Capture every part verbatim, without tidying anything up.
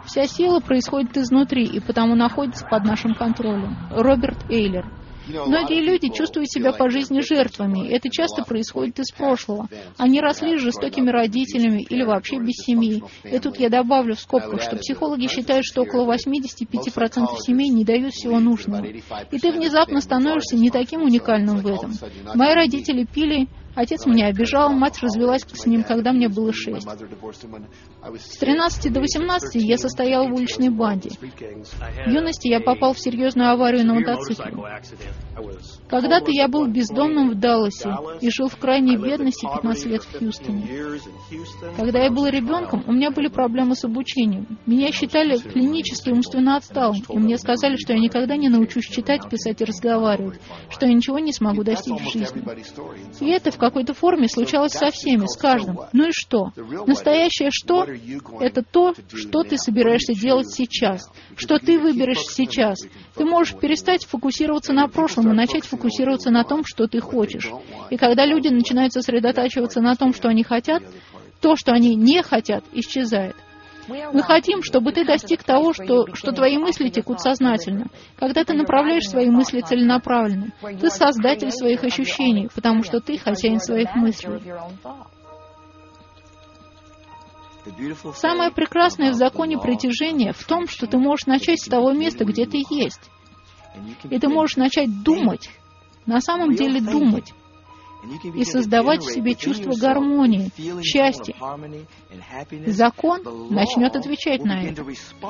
Вся сила происходит изнутри и потому находится под нашим контролем. Роберт Эйлер. Многие люди чувствуют себя по жизни жертвами. Это часто происходит из прошлого. Они росли с жестокими родителями или вообще без семьи. И тут я добавлю в скобках, что психологи считают, что около восемьдесят пять процентов семей не дают всего нужного. И ты внезапно становишься не таким уникальным в этом. Мои родители пили, отец меня обижал, мать развелась с ним, когда мне было шесть. С тринадцати до восемнадцати я состоял в уличной банде. В юности я попал в серьезную аварию на мотоцикле. Когда-то я был бездомным в Далласе и жил в крайней бедности пятнадцать лет в Хьюстоне. Когда я был ребенком, у меня были проблемы с обучением. Меня считали клинически умственно отсталым, и мне сказали, что я никогда не научусь читать, писать и разговаривать, что я ничего не смогу достичь в жизни. И это в какой-то форме случалось со всеми, с каждым. Ну и что? Настоящее что? Это то, что ты собираешься делать сейчас, что ты выберешь сейчас. Ты можешь перестать фокусироваться на прошлом и начать фокусироваться на том, что ты хочешь. И когда люди начинают сосредотачиваться на том, что они хотят, то, что они не хотят, исчезает. Мы хотим, чтобы ты достиг того, что, что твои мысли текут сознательно. Когда ты направляешь свои мысли целенаправленно, ты создатель своих ощущений, потому что ты хозяин своих мыслей. Самое прекрасное в законе притяжения в том, что ты можешь начать с того места, где ты есть. И ты можешь начать думать, на самом деле думать, и создавать в себе чувство гармонии, счастья. Закон начнет отвечать на это.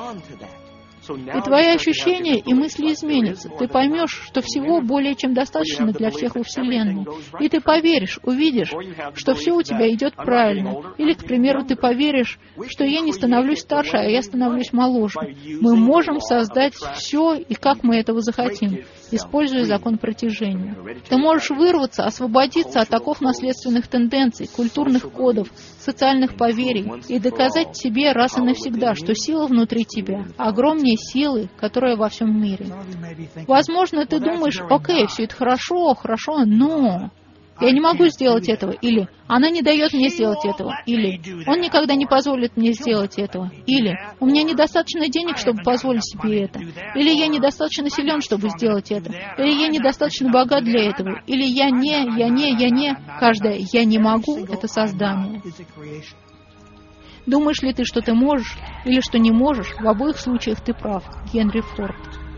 И твои ощущения и мысли изменятся. Ты поймешь, что всего более чем достаточно для всех во Вселенной. И ты поверишь, увидишь, что все у тебя идет правильно. Или, к примеру, ты поверишь, что я не становлюсь старше, а я становлюсь моложе. Мы можем создать все, и как мы этого захотим, используя закон притяжения. Ты можешь вырваться, освободиться от оков наследственных тенденций, культурных кодов, социальных поверий и доказать себе раз и навсегда, что сила внутри тебя огромнее силы, которая во всем мире. Возможно, ты думаешь, окей, все это хорошо, хорошо, но я не могу сделать этого, или она не дает мне сделать этого, или он никогда не позволит мне сделать этого, или у меня недостаточно денег, чтобы позволить себе это, или я недостаточно силен, чтобы сделать это, или я недостаточно богат для этого, или я не, я не, я не, каждое «я не могу» — это создание. Думаешь ли ты, что ты можешь, или что не можешь, в обоих случаях ты прав. Генри Форд.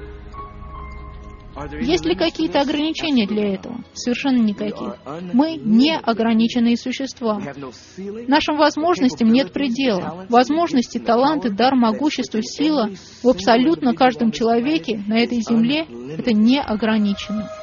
Есть ли какие-то ограничения для этого? Совершенно никаких. Мы не ограниченные существа. Нашим возможностям нет предела. Возможности, таланты, дар, могущество, сила в абсолютно каждом человеке на этой земле — это не ограничено.